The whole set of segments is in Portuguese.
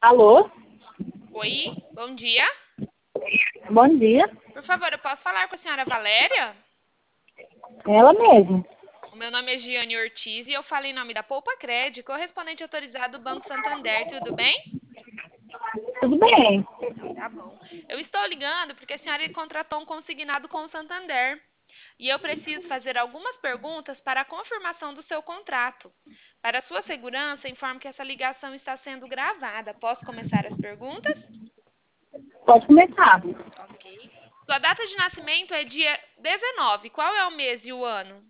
Alô? Oi, bom dia. Bom dia. Por favor, eu posso falar com a senhora Valéria? Ela mesmo. O meu nome é Giane Ortiz e eu falo em nome da Poupa Cred, correspondente autorizado do Banco Santander, tudo bem? Tudo bem? Tá bom. Eu estou ligando porque a senhora contratou um consignado com o Santander e eu preciso fazer algumas perguntas para a confirmação do seu contrato. Para sua segurança, informo que essa ligação está sendo gravada. Posso começar as perguntas? Pode começar. Ok. Sua data de nascimento é dia 19. Qual é o mês e o ano?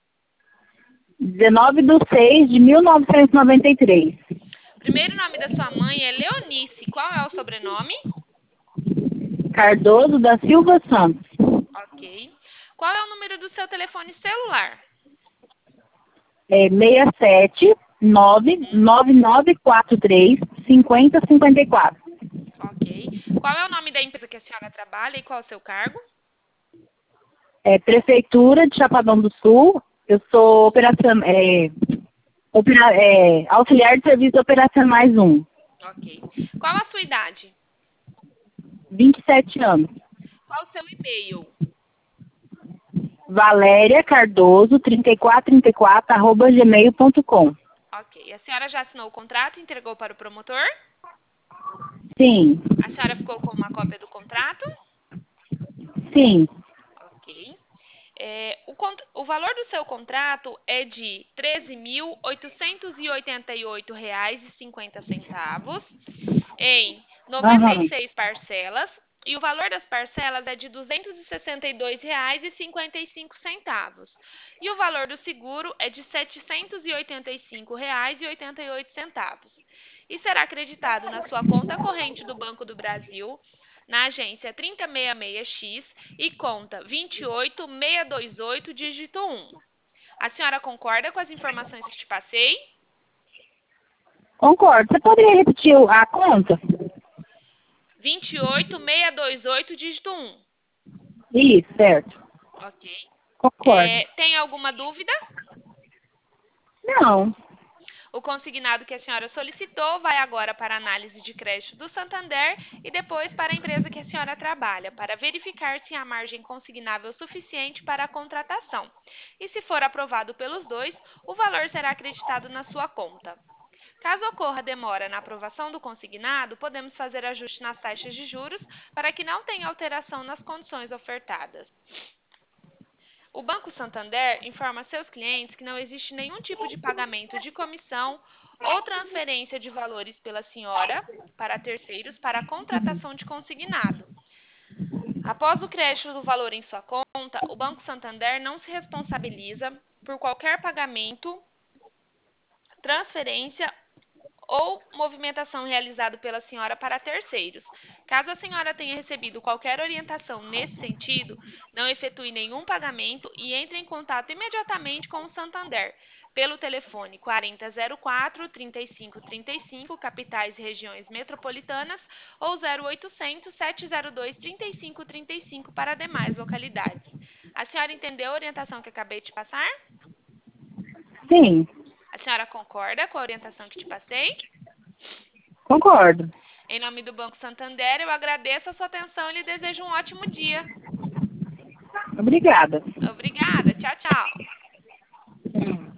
19/6/1993. Primeiro nome da sua mãe é Leonice. Qual é o sobrenome? Cardoso da Silva Santos. Ok. Qual é o número do seu telefone celular? É 679-9943-5054. Ok. Qual é o nome da empresa que a senhora trabalha e qual é o seu cargo? É Prefeitura de Chapadão do Sul. Eu sou auxiliar de serviços operacionais 1. Ok. Qual a sua idade? 27 anos. Qual o seu e-mail? Valéria Cardoso 3434@gmail.com. Ok. A senhora já assinou o contrato e entregou para o promotor? Sim, A senhora ficou com uma cópia do contrato? sim. Ok. O valor do seu contrato é de R$ 13.888,50 em noventa e Aham. seis parcelas e o valor das parcelas é de R$ 262,55. E o valor do seguro é de R$ 785,88. E será acreditado na sua conta corrente do Banco do Brasil, na agência 3066X e conta 28628, dígito 1. A senhora concorda com as informações que te passei? Concordo. Você poderia repetir a conta? 28628, dígito 1. Isso, certo. Ok. Concordo. Tem alguma dúvida? Não. O consignado que a senhora solicitou vai agora para a análise de crédito do Santander e depois para a empresa que a senhora trabalha, para verificar se há margem consignável suficiente para a contratação. E se for aprovado pelos dois, o valor será acreditado na sua conta. Caso ocorra demora na aprovação do consignado, podemos fazer ajuste nas taxas de juros para que não tenha alteração nas condições ofertadas. O Banco Santander informa seus clientes que não existe nenhum tipo de pagamento de comissão ou transferência de valores pela senhora para terceiros para a contratação de consignado. Após o crédito do valor em sua conta, o Banco Santander não se responsabiliza por qualquer pagamento, transferência ou movimentação realizado pela senhora para terceiros. Caso a senhora tenha recebido qualquer orientação nesse sentido, não efetue nenhum pagamento e entre em contato imediatamente com o Santander pelo telefone 4004-3535, capitais e regiões metropolitanas, ou 0800-702-3535 para demais localidades. A senhora entendeu a orientação que acabei de passar? Sim, A senhora concorda com a orientação que te passei? concordo. Em nome do Banco Santander, eu agradeço a sua atenção e lhe desejo um ótimo dia. Obrigada. Obrigada. Tchau, tchau.